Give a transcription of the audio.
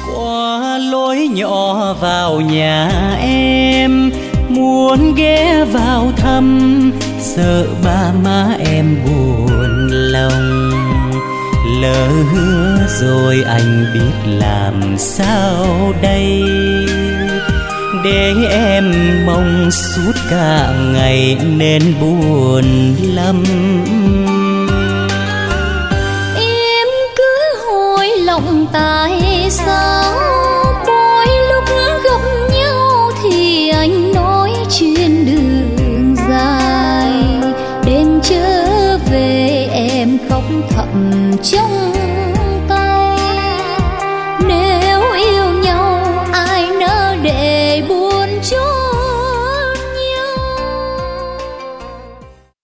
Qua lối nhỏ vào nhà em, muốn ghé vào thăm, sợ ba má em buồn lòng. Lỡ hứa rồi anh biết làm sao đây, để em mong suốt cả ngày nên buồn lắm. Em cứ hỏi lòng tại sao mỗi lúc gặp nhau thì anh nói chuyện đường dài, đêm trở về em khóc thầm trong